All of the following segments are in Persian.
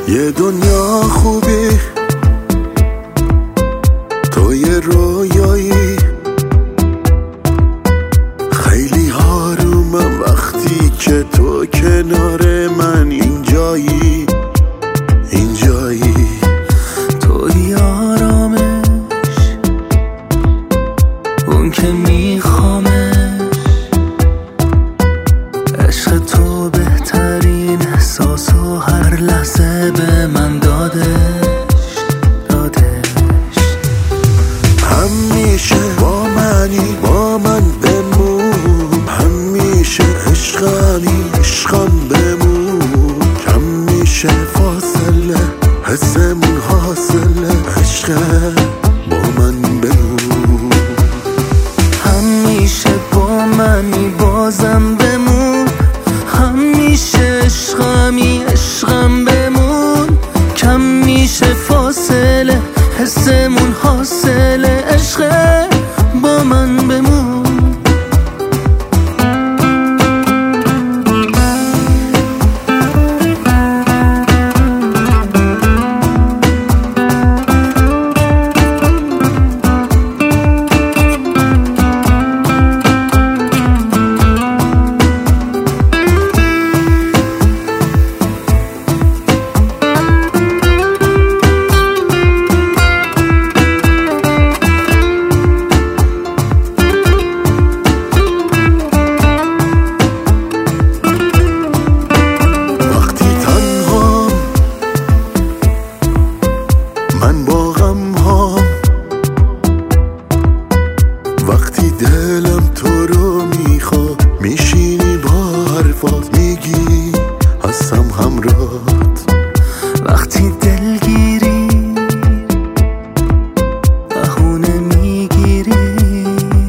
یه دنیا خوبی تو یه رویایی، خیلی آرومم وقتی که تو کنار من اینجایی. توی آرامش اون که میخوامش، عشق تو بهترین احساس و هر لحظه به من دادش. همیشه با منی، با من بمون، همیشه عشقم بمون، کم میشه فاصله حسمون حاصله، عشق با من بمون. همیشه با منی بازم بمون، همیشه عشقم بمون، کم میشه فاصله حسمون حاصله، عشق با من بمون. من با غم ها وقتی دلم تو رو میخواد، میشینی با حرفات میگی هستم همراهت. وقتی دلگیری بهونه میگیری،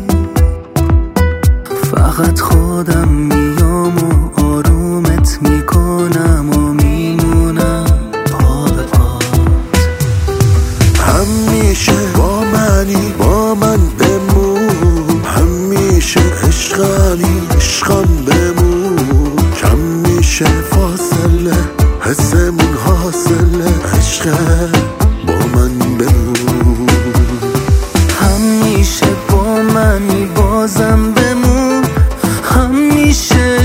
فقط خودم میام و آرومت میکنم و میمونم پا به پات. همیشه با منی، با من بمون، همیشه عشقم بمون، کم میشه فاصله حسمون حاصله، عشق با من بمون. همیشه با منی بازم بمون، همیشه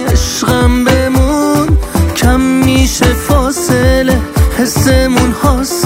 عشقم بمون، کم میشه فاصله حسمون حاصله.